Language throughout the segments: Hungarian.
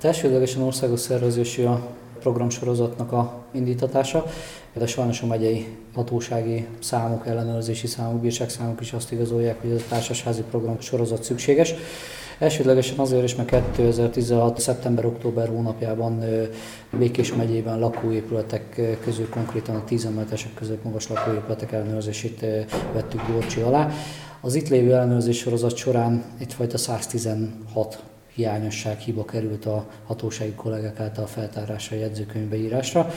Elsődlegesen országos szervezésű a programsorozatnak a indítatása, de sajnos a megyei hatósági számok, ellenőrzési számok, bírságszámok is azt igazolják, hogy ez a társasházi programsorozat szükséges. Elsődlegesen azért is, mert 2016. szeptember-október hónapjában Békés megyében lakóépületek közül, konkrétan a 10 emeletesek között magas lakóépületek ellenőrzését vettük górcső alá. Az itt lévő ellenőrzés sorozat során egyfajta 116 hiányosság, hiba került a hatósági kollégák által a feltárásra, jegyzőkönyvbe írásra,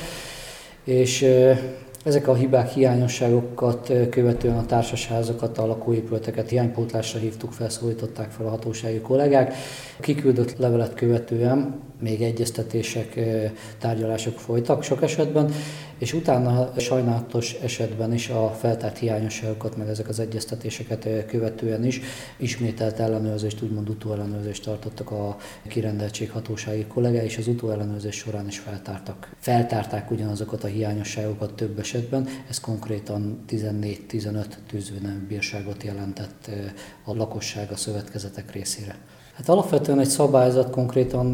és ezek a hibák, hiányosságokat követően a társasházakat, a lakóépületeket hiánypótlásra hívtuk, felszólították fel a hatósági kollégák. A kiküldött levelet követően még egyeztetések, tárgyalások folytak sok esetben, és utána sajnálatos esetben is a feltárt hiányosságokat, meg ezek az egyeztetéseket követően is ismételt ellenőrzést, úgymond utóellenőrzést tartottak a kirendeltség hatósági kollégái, és az utóellenőrzés során is feltárták ugyanazokat a hiányosságokat több esetben. Ez konkrétan 14-15 tűzvédelmi bírságot jelentett a lakosság, a szövetkezetek részére. Hát alapvetően egy szabályzat konkrétan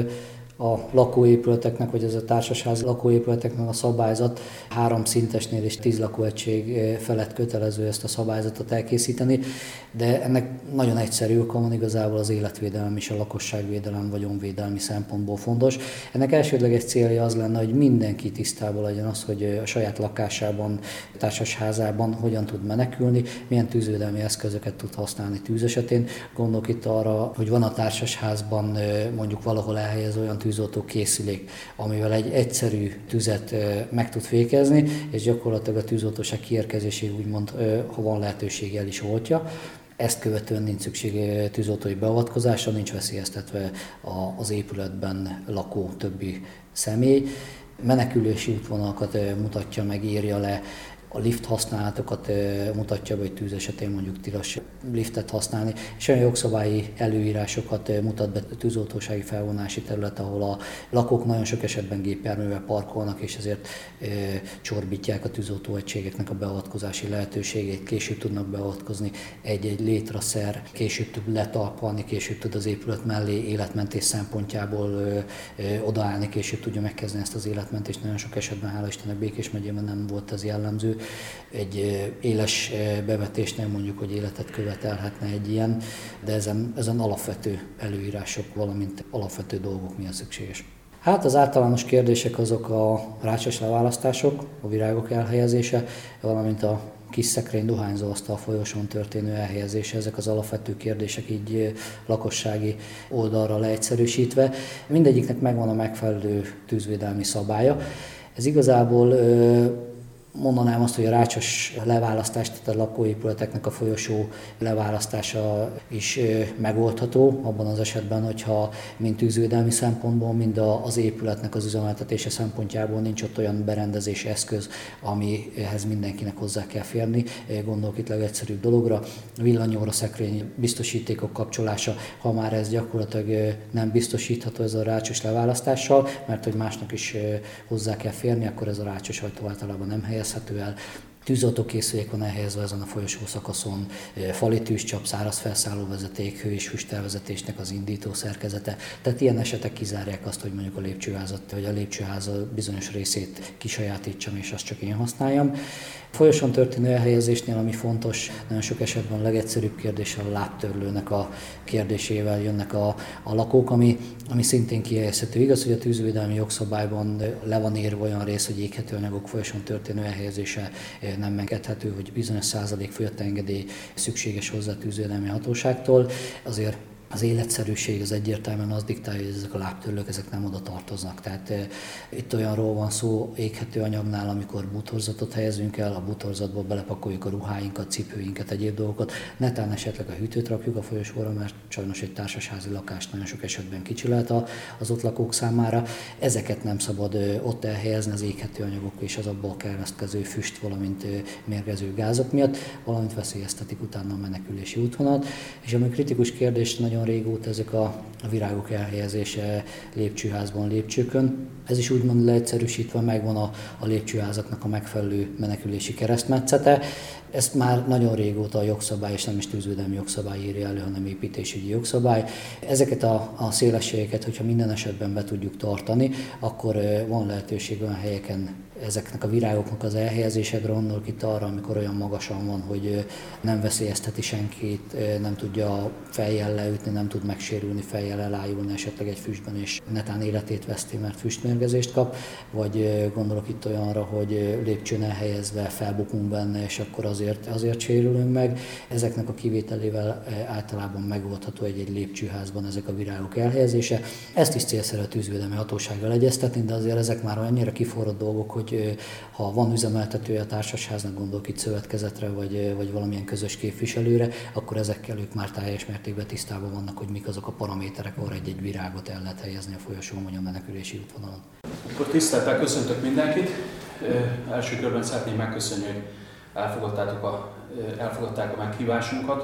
a lakóépületeknek, vagy ez a társasházi lakóépületeknek a szabályzat 3 szintesnél és 10 lakóegység felett kötelező ezt a szabályzatot elkészíteni, de ennek nagyon egyszerű oka van, igazából az életvédelem és a lakosságvédelem, vagyonvédelmi szempontból fontos. Ennek elsődleges célja az lenne, hogy mindenki tisztában legyen az, hogy a saját lakásában, társasházában hogyan tud menekülni, milyen tűzvédelmi eszközöket tud használni tűz esetén. Gondolok itt arra, hogy van a társasházban mondjuk valahol elhelyez olyan tűzoltó készülék, amivel egy egyszerű tüzet meg tud fékezni, és gyakorlatilag a tűzoltóság kiérkezéséig úgymond, ha van lehetőség, el is oltja. Ezt követően nincs szükség tűzoltói beavatkozásra, nincs veszélyeztetve az épületben lakó többi személy. Menekülési útvonalakat mutatja meg, írja le, a lift használatokat mutatja be, hogy tűz esetén mondjuk tilos liftet használni, és olyan jogszabályi előírásokat mutat be a tűzoltósági felvonási terület, ahol a lakók nagyon sok esetben gépjárművel parkolnak, és ezért csorbítják a tűzoltóegységeknek a beavatkozási lehetőségét, később tudnak beavatkozni egy-egy létraszer, később tud letalpalni, később tud az épület mellé életmentés szempontjából odaállni, később tudja megkezdeni ezt az életmentést. Nagyon sok esetben, hála Istennek, Békés megyében nem volt ez jellemző. Egy éles bevetésnél mondjuk, hogy életet követelhetne egy ilyen, de ezen alapvető előírások, valamint alapvető dolgok miatt szükséges. Hát az általános kérdések azok a rácsos leválasztások, a virágok elhelyezése, valamint a kis szekrény dohányzóasztal folyosón történő elhelyezése, ezek az alapvető kérdések így lakossági oldalra leegyszerűsítve. Mindegyiknek megvan a megfelelő tűzvédelmi szabálya. Ez igazából mondanám azt, hogy a rácsos leválasztás, tehát a lakóépületeknek a folyosó leválasztása is megoldható, abban az esetben, hogyha mind tűzvédelmi szempontból, mind az épületnek az üzemeltetése szempontjából nincs ott olyan berendezési eszköz, amihez mindenkinek hozzá kell férni. Gondolok itt legegyszerűbb dologra, villanyóra, szekrény, biztosítékok kapcsolása, ha már ez gyakorlatilag nem biztosítható ez a rácsos leválasztással, mert hogy másnak is hozzá kell férni, akkor ez a rácsos ajtó általában nem helyezhető el. Tűzoltókészülék van elhelyezve ezen a folyosó szakaszon, fali tűzcsap, száraz felszállóvezeték, hő- és füstfelvezetésnek az indító szerkezete. Tehát ilyen esetek kizárják azt, hogy mondjuk a lépcsőházat, vagy a lépcsőház bizonyos részét kisajátítsam, és azt csak én használjam. A folyosón történő elhelyezésnél, ami fontos, nagyon sok esetben a legegyszerűbb kérdés a lábtörlőnek a kérdésével jönnek a lakók, ami szintén kihelyezhető. Igaz, hogy a tűzvédelmi jogszabályban le van írva olyan rész, hogy éghető anyagok folyosón történő elhelyezése nem engedhető, hogy bizonyos százalék fölött engedély szükséges hozzá a tűzvédelmi hatóságtól. Azért az életszerűség az egyértelműen azt diktálja, hogy ezek a lábtörlők ezek nem oda tartoznak. Tehát itt olyanról van szó éghető anyagnál, amikor bútorzatot helyezünk el, a bútorzatból belepakoljuk a ruháinkat, cipőinket, egyéb dolgokat. Netán esetleg a hűtőt rakjuk a folyosóra, mert sajnos egy társasházi lakás nagyon sok esetben kicsi lehet az ott lakók számára. Ezeket nem szabad ott elhelyezni, az éghető anyagok és az abból keletkező füst, valamint mérgező gázok miatt, valamint veszélyeztetik utána a menekülési útvonalat. És ami kritikus kérdés, nagyon régóta ezek a virágok elhelyezése lépcsőházban, lépcsőkön. Ez is úgymond leegyszerűsítve megvan a lépcsőházaknak a megfelelő menekülési keresztmetszete. Ezt már nagyon régóta a jogszabály, és nem is tűzvédelmi jogszabály írja elő, hanem építésügyi jogszabály. Ezeket a szélességeket, hogyha minden esetben be tudjuk tartani, akkor van lehetőség olyan helyeken ezeknek a virágoknak az elhelyezésekre, gondolok itt arra, amikor olyan magasan van, hogy nem veszélyezteti senkit, nem tudja fejjel leütni, nem tud megsérülni, fejjel elájulni esetleg egy füstben, és netán életét veszti, mert füstmérgezést kap, vagy gondolok itt olyanra, hogy lépcsőn elhelyezve felbukunk benne, és akkor azért sérülünk meg. Ezeknek a kivételével általában megoldható egy lépcsőházban ezek a virágok elhelyezése. Ezt is célszerű a tűzvédelmi hatósággal egyeztetni, de azért ezek már annyira kiforrott dolgok, hogy ha van üzemeltetője a társasháznak, gondolok itt szövetkezetre, vagy valamilyen közös képviselőre, akkor ezekkel ők már teljes mértékben tisztában vannak, hogy mik azok a paraméterek, ahol egy virágot el lehet helyezni a folyosón vagy a menekülési útvonalon. Akkor tisztelettel köszöntök mindenkit. Első körben szeretném megköszönni, hogy elfogadták a meghívásunkat.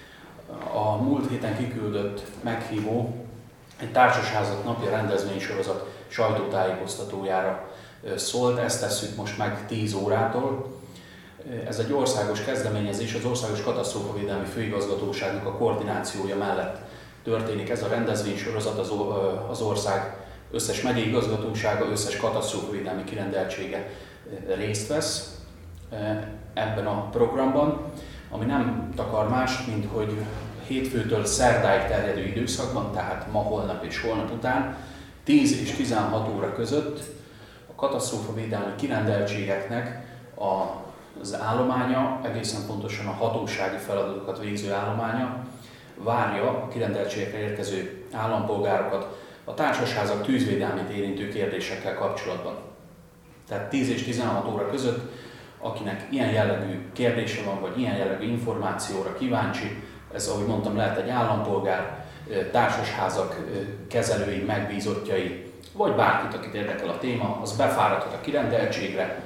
A múlt héten kiküldött meghívó egy társasházak napja rendezvénysorozat sajtótájékoztatójára szólt, ezt tesszük most meg 10 órától. Ez egy országos kezdeményezés, az Országos Katasztrófavédelmi Főigazgatóságnak a koordinációja mellett történik ez a rendezvénysorozat, az ország összes megyei igazgatósága, összes katasztrófavédelmi kirendeltsége részt vesz ebben a programban, ami nem takar más, mint hogy hétfőtől szerdáig terjedő időszakban, tehát ma, holnap és holnap után 10 és 16 óra között a katasztrófavédelmi kirendeltségeknek az állománya, egészen pontosan a hatósági feladatokat végző állománya várja a kirendeltségekre érkező állampolgárokat a társasházak tűzvédelmét érintő kérdésekkel kapcsolatban. Tehát 10 és 16 óra között, akinek ilyen jellegű kérdése van, vagy ilyen jellegű információra kíváncsi, ez, ahogy mondtam, lehet egy állampolgár, társasházak kezelői, megbízottjai, vagy bárkit, akit érdekel a téma, az befáradhat a kirendeltségre,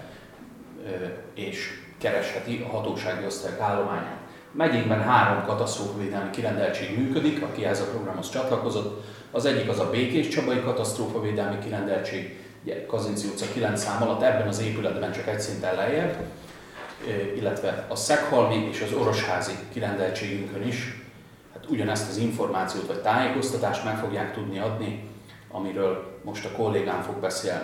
és keresheti a hatósági osztályok állományát. Megyénkben 3 katasztrófavédelmi kirendeltség működik, aki ez a programhoz csatlakozott. Az egyik az a Békés Csabai katasztrófavédelmi kirendeltség, Kazinczy utca 9 szám alatt, ebben az épületben csak egy szinten lejjebb, illetve a Szeghalmi és az Orosházi kirendeltségünkön is hát ugyanezt az információt vagy tájékoztatást meg fogják tudni adni, amiről most a kollégám fog beszélni.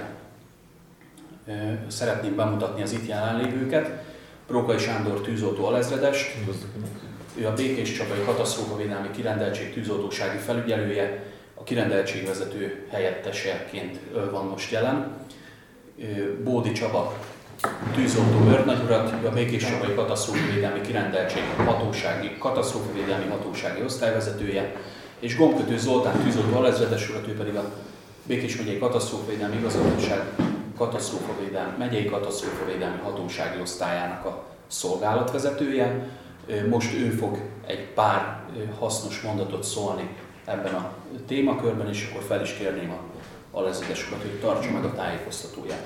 Szeretném bemutatni az itt jelenlévőket. Prókai Sándor tűzoltó alezredest, ő a Békés Csabai Katasztrófavédelmi Kirendeltség tűzoltósági felügyelője, a kirendeltségvezető helyetteseként van most jelen. Bódi Csaba tűzoltó őrnagyurat, a Békés Csabai Katasztrófavédelmi Kirendeltség katasztrófavédelmi hatósági osztályvezetője, és Gombkötő Zoltán tűzoltó alezredes urat, ő pedig a Békés megyei katasztrófavédelmi igazgatóság megyei katasztrófavédelmi hatósági osztályának a szolgálatvezetője. Most ő fog egy pár hasznos mondatot szólni ebben a témakörben, és akkor fel is kérném a alezredes urat, hogy tartsa meg a tájékoztatóját.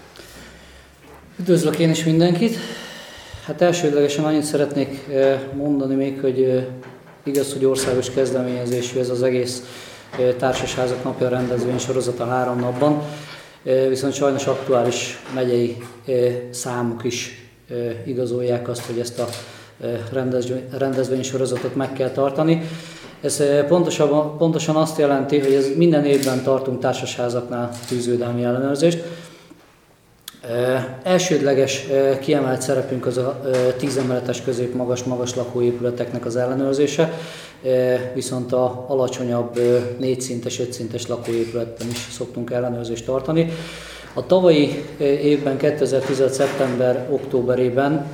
Üdvözlök én is mindenkit! Hát elsődlegesen annyit szeretnék mondani még, hogy igaz, hogy országos kezdeményezésű ez az egész társasházak napja rendezvény sorozata 3 napban, viszont sajnos aktuális megyei számok is igazolják azt, hogy ezt a rendezvénysorozatot meg kell tartani. Ez pontosan azt jelenti, hogy ez minden évben tartunk társasházaknál tűzvédelmi ellenőrzést. Elsődleges kiemelt szerepünk az a 10 emeletes közép-magas lakóépületeknek az ellenőrzése, viszont a alacsonyabb 4 szintes, 5 szintes lakóépületben is szoktunk ellenőrzést tartani. A tavalyi évben, 2015. szeptember-októberében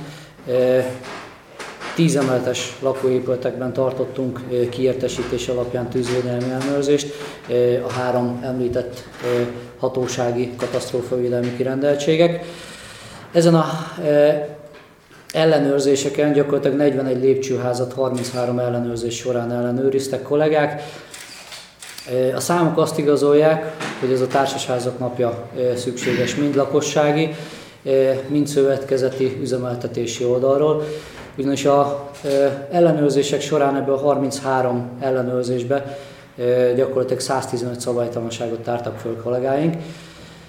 10 emeletes lakóépületekben tartottunk kiértesítés alapján tűzvédelmi ellenőrzést, a 3 említett hatósági katasztrófavédelmi kirendeltségek. Ezen a ellenőrzéseken gyakorlatilag 41 lépcsőházat 33 ellenőrzés során ellenőriztek kollégák. A számok azt igazolják, hogy ez a társasházak napja szükséges mind lakossági, mind szövetkezeti üzemeltetési oldalról. Ugyanis az ellenőrzések során ebből a 33 ellenőrzésbe gyakorlatilag 115 szabálytalanságot tártak föl kollégáink.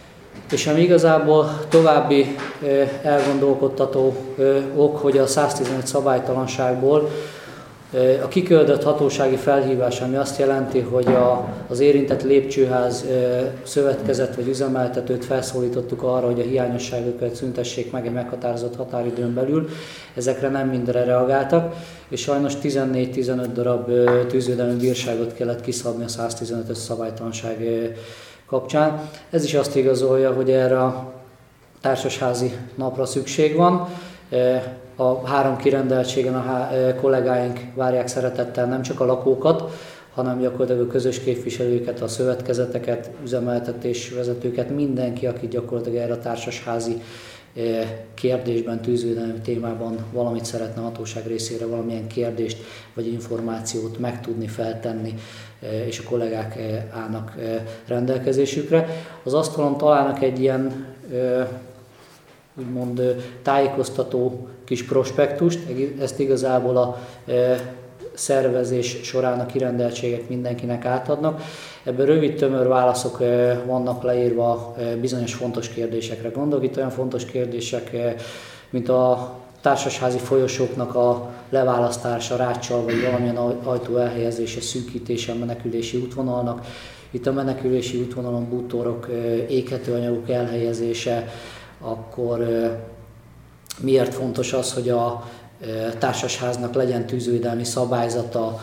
És ami igazából további elgondolkodtató ok, hogy a 115 szabálytalanságból a kiküldött hatósági felhívás, ami azt jelenti, hogy az érintett lépcsőház szövetkezet vagy üzemeltetőt felszólítottuk arra, hogy a hiányosságokat szüntessék meg egy meghatározott határidőn belül, ezekre nem mindre reagáltak, és sajnos 14-15 darab tűzvédelmi bírságot kellett kiszabni a 115-ös szabálytalanság kapcsán. Ez is azt igazolja, hogy erre a társasházi napra szükség van. A 3 kirendeltségen a kollégáink várják szeretettel nem csak a lakókat, hanem gyakorlatilag a közös képviselőket, a szövetkezeteket, üzemeltetésvezetőket, mindenki, aki gyakorlatilag erre a társasházi kérdésben, tűzvédelmi témában valamit szeretne a hatóság részére, valamilyen kérdést vagy információt megtudni, feltenni, és a kollégák állnak rendelkezésükre. Az asztalon találnak egy ilyen úgymond tájékoztató kis prospektust, ezt igazából a szervezés során a kirendeltségek mindenkinek átadnak. Ebben rövid, tömör válaszok vannak leírva bizonyos fontos kérdésekre. Gondolok itt olyan fontos kérdések, mint a társasházi folyosóknak a leválasztása ráccsal, vagy valamilyen ajtó elhelyezése, szűkítése a menekülési útvonalnak. Itt a menekülési útvonalon bútorok, éghetőanyagok elhelyezése, akkor miért fontos az, hogy a társasháznak legyen tűzvédelmi szabályzata.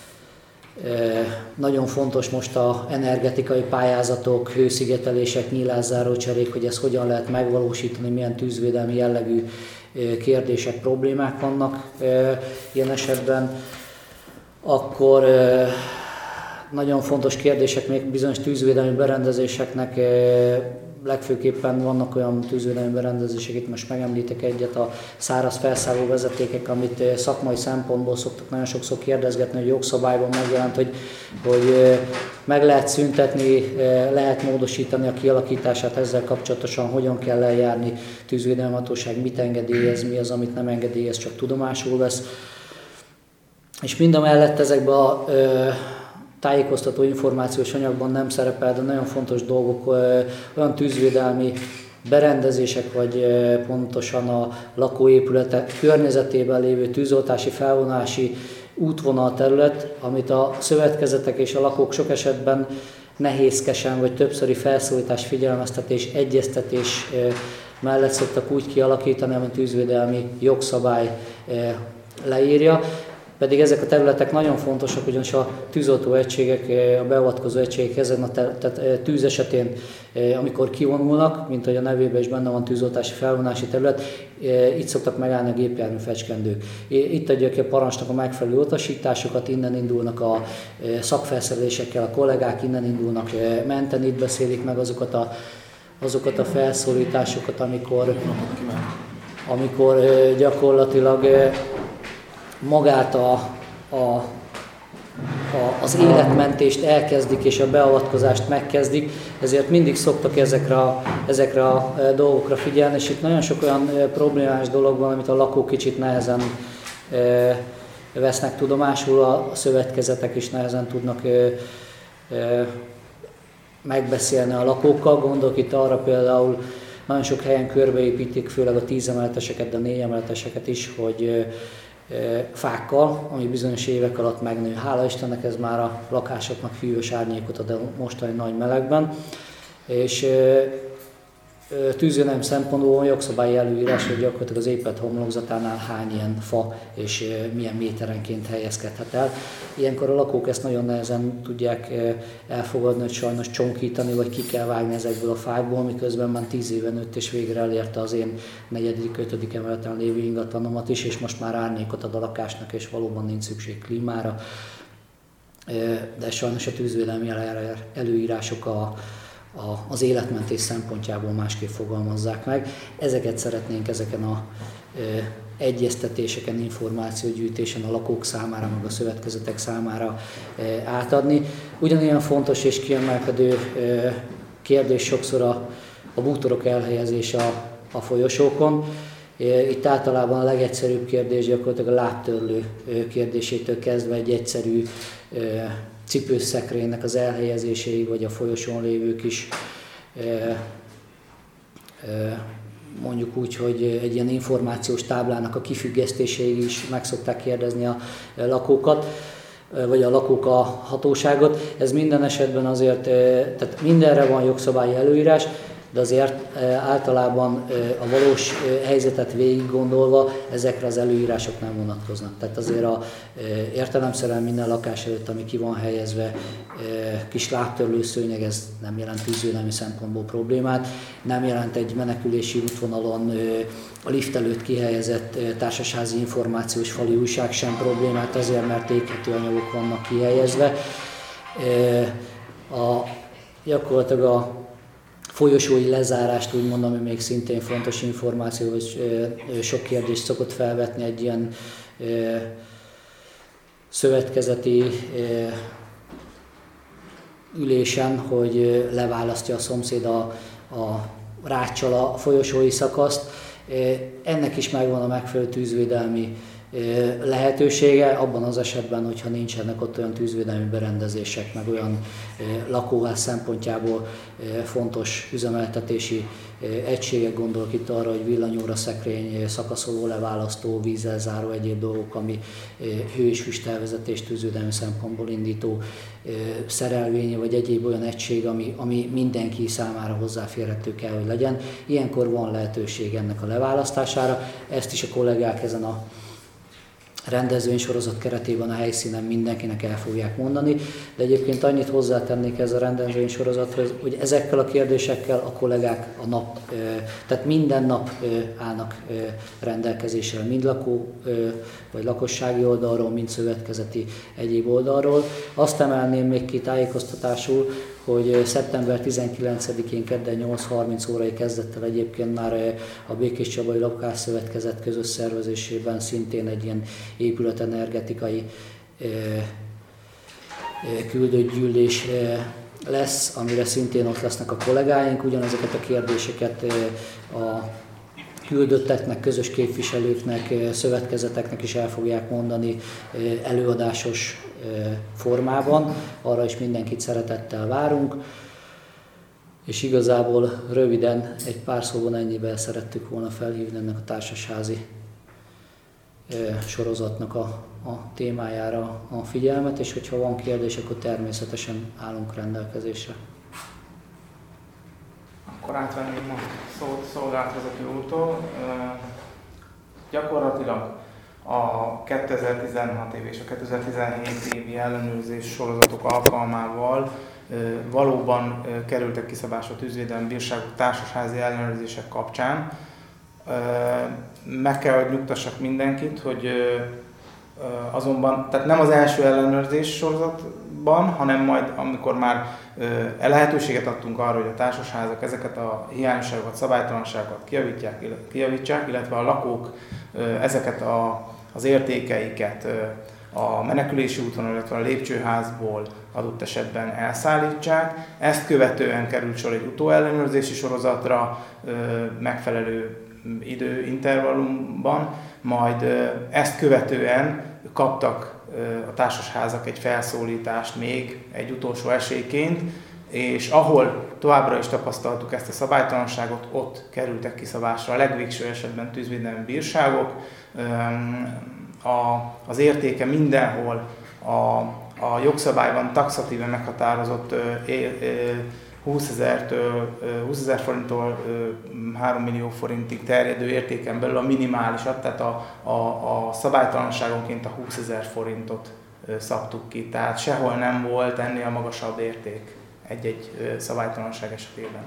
Nagyon fontos most az energetikai pályázatok, hőszigetelések, nyílászárócserék, hogy ezt hogyan lehet megvalósítani, milyen tűzvédelmi jellegű kérdések, problémák vannak ilyen esetben. Akkor nagyon fontos kérdések még bizonyos tűzvédelmi berendezéseknek, legfőképpen vannak olyan tűzvédelmi berendezések, itt most megemlítek egyet, a száraz felszálló vezetékek, amit szakmai szempontból szoktak nagyon sokszor kérdezgetni, hogy jogszabályban megjelent, hogy meg lehet szüntetni, lehet módosítani a kialakítását, ezzel kapcsolatosan hogyan kell eljárni, tűzvédelmi hatóság mit engedélyez, mi az, amit nem engedélyez, csak tudomásul vesz. És mindamellett ezekben a tájékoztató információs anyagban nem szerepel, de nagyon fontos dolgok, olyan tűzvédelmi berendezések, vagy pontosan a lakóépületek környezetében lévő tűzoltási, felvonási útvonal terület, amit a szövetkezetek és a lakók sok esetben nehézkesen, vagy többszöri felszólítás, figyelmeztetés, egyeztetés mellett szoktak úgy kialakítani, amit tűzvédelmi jogszabály leírja. Pedig ezek a területek nagyon fontosak, ugyanis a tűzoltó egységek, a beavatkozó egységek ezen a tűz esetén, amikor kivonulnak, mint hogy a nevében is benne van tűzoltási, felvonási terület, itt szoktak megállni a gépjármű fecskendők. Itt adják ki a parancsnak a megfelelő utasításokat, innen indulnak a szakfelszerelésekkel, a kollégák innen indulnak menteni, itt beszélik meg azokat a felszólításokat, amikor gyakorlatilag magát az életmentést elkezdik és a beavatkozást megkezdik, ezért mindig szoktak ezekre a dolgokra figyelni, és itt nagyon sok olyan problémás dolog van, amit a lakók kicsit nehezen vesznek tudomásul, a szövetkezetek is nehezen tudnak megbeszélni a lakókkal. Gondolok itt arra például, nagyon sok helyen körbeépítik, főleg a 10 emeleteseket, de a 4 emeleteseket is, hogy fákkal, ami bizonyos évek alatt megnő. Hála Istennek ez már a lakásoknak hűvös árnyékot ad a mostani nagy melegben. És tűzvédelmi szempontból a jogszabályi előírás, hogy gyakorlatilag az épület homlokzatánál hány ilyen fa és milyen méterenként helyezkedhet el. Ilyenkor a lakók ezt nagyon nehezen tudják elfogadni, hogy sajnos csonkítani, vagy ki kell vágni ezekből a fákból, miközben már 10 éve nőtt és végre elérte az én 4.-5. emeleten lévő ingatlanomat is, és most már árnyékot ad a lakásnak, és valóban nincs szükség klímára. De sajnos a tűzvédelmi előírások az életmentés szempontjából másképp fogalmazzák meg. Ezeket szeretnénk ezeken a egyeztetéseken, információgyűjtésen a lakók számára, meg a szövetkezetek számára átadni. Ugyanilyen fontos és kiemelkedő kérdés sokszor a bútorok elhelyezése a folyosókon. Itt általában a legegyszerűbb kérdés gyakorlatilag a lábtörlő kérdésétől kezdve egy egyszerű cipőszekrénynek az elhelyezéséig, vagy a folyosón lévő kis mondjuk úgy, hogy egy ilyen információs táblának a kifüggesztéséig is meg szokták kérdezni a lakókat, vagy a lakók a hatóságot. Ez minden esetben azért, tehát mindenre van jogszabályi előírás, de azért általában a valós helyzetet végig gondolva ezekre az előírások nem vonatkoznak. Tehát azért értelemszerűen minden lakás előtt, ami ki van helyezve, kis lábtörlő szőnyeg, ez nem jelent tűzvédelmi szempontból problémát, nem jelent egy menekülési útvonalon a lift előtt kihelyezett társasházi információs fali újság sem problémát, azért mert éghető anyagok vannak kihelyezve. Gyakorlatilag a folyosói lezárást úgy mondom, hogy még szintén fontos információ, hogy sok kérdést szokott felvetni egy ilyen szövetkezeti ülésen, hogy leválasztja a szomszéd a ráccsal a folyosói szakaszt. Ennek is megvan a megfelelő tűzvédelmi lehetősége, abban az esetben, hogyha nincsenek ott olyan tűzvédelmi berendezések, meg olyan lakóház szempontjából fontos üzemeltetési egységek, gondolok itt arra, hogy villanyóra szekrény, szakaszoló leválasztó, vízzel záró egyéb dolgok, ami hő- és füstelvezetés tűzvédelmi szempontból indító szerelvény, vagy egyéb olyan egység, ami mindenki számára hozzáférhető kell, hogy legyen. Ilyenkor van lehetőség ennek a leválasztására. Ezt is a kollégák ezen a rendezvénysorozat keretében a helyszínen mindenkinek el fogják mondani, de egyébként annyit hozzátennék ez a rendezvénysorozathoz, hogy ezekkel a kérdésekkel a kollégák tehát minden nap állnak rendelkezésre, mind lakó vagy lakossági oldalról, mind szövetkezeti egyéb oldalról. Azt emelném még ki tájékoztatásul, hogy szeptember 19-én kedden 8:30 órai kezdettel egyébként már a Békéscsabai Lakásszövetkezet közös szervezésében szintén egy ilyen épületenergetikai küldött gyűlés lesz, amire szintén ott lesznek a kollégáink. Ugyanezeket a kérdéseket a küldötteknek, közös képviselőknek, szövetkezeteknek is el fogják mondani előadásos formában. Arra is mindenkit szeretettel várunk. És igazából röviden, egy pár szóban ennyiben szerettük volna felhívni ennek a társasházi sorozatnak a témájára a figyelmet, és hogyha van kérdés, akkor természetesen állunk rendelkezésre. Akkor átvenném a szót szolgálatvezető úrtól. Gyakorlatilag a 2016 év és a 2017 évi ellenőrzés sorozatok alkalmával valóban kerültek kiszabásra tűzvédelmi bírságok társasházi ellenőrzések kapcsán. Meg kell, hogy nyugtassak mindenkit, hogy azonban, tehát nem az első ellenőrzés sorozatban, hanem majd amikor már lehetőséget adtunk arra, hogy a társasházak ezeket a hiányosságokat, szabálytalanságokat kijavítsák, illetve a lakók ezeket az értékeiket a menekülési útvonal, illetve a lépcsőházból adott esetben elszállítsák. Ezt követően került sor egy utóellenőrzési sorozatra megfelelő időintervallumban, majd ezt követően kaptak a társasházak egy felszólítást még egy utolsó esélyként, és ahol továbbra is tapasztaltuk ezt a szabálytalanságot, ott kerültek kiszabásra a legvégső esetben tűzvédelmi bírságok. Az értéke mindenhol a jogszabályban taxatíven meghatározott 20 000 forinttól 3 millió forintig terjedő értéken belül a minimálisat, tehát a szabálytalanságonként a 20 000 forintot szabtuk ki. Tehát sehol nem volt ennél magasabb érték egy-egy szabálytalanság esetében.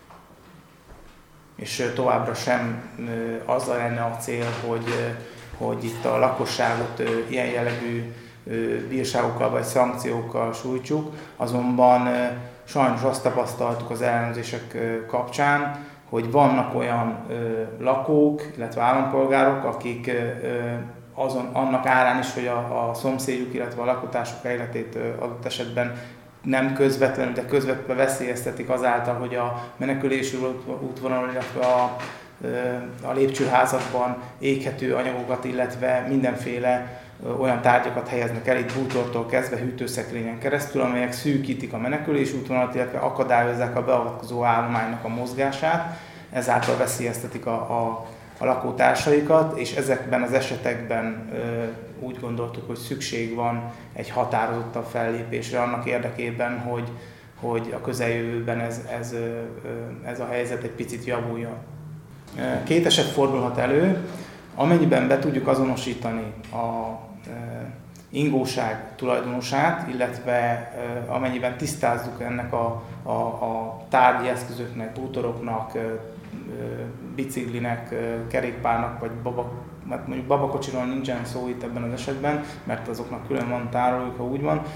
És továbbra sem azzal lenne a cél, hogy itt a lakosságot ilyen jellegű bírságokkal vagy szankciókkal sújtsuk, azonban sajnos azt tapasztaltuk az ellenőrzések kapcsán, hogy vannak olyan lakók, illetve állampolgárok, akik annak árán is, hogy a szomszédjuk, illetve a lakótársuk életét adott esetben nem közvetlenül, de közvetlenül veszélyeztetik azáltal, hogy a menekülési útvonalon, illetve a lépcsőházakban éghető anyagokat, illetve mindenféle olyan tárgyakat helyeznek el, itt bútortól kezdve hűtőszekrényen keresztül, amelyek szűkítik a menekülési útvonalat, illetve akadályozzák a beavatkozó állománynak a mozgását. ezáltal veszélyeztetik a lakótársaikat, és ezekben az esetekben úgy gondoltuk, hogy szükség van egy határozottabb fellépésre annak érdekében, hogy a közeljövőben ez a helyzet egy picit javuljon. Két eset fordulhat elő, amennyiben be tudjuk azonosítani a ingóság tulajdonosát, illetve amennyiben tisztázzuk ennek a tárgyi eszközöknek, bútoroknak, biciklinek, kerékpárnak, vagy mert mondjuk babakocsiról nincsen szó itt ebben az esetben, mert azoknak külön van tárolójuk, ha úgy van,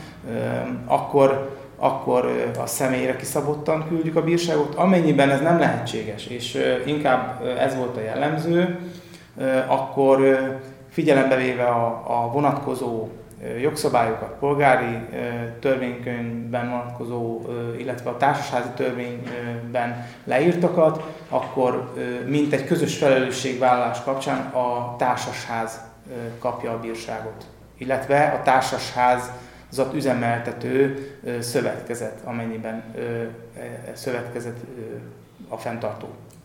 akkor a személyre kiszabottan küldjük a bírságot. Amennyiben ez nem lehetséges, és inkább ez volt a jellemző, akkor figyelembe véve a vonatkozó jogszabályokat, polgári törvénykönyvben vonatkozó, illetve a társasházi törvényben leírtakat, akkor mint egy közös felelősségvállalás kapcsán a társasház kapja a bírságot, illetve a társasházat üzemeltető szövetkezet, amennyiben szövetkezet a fenntartó.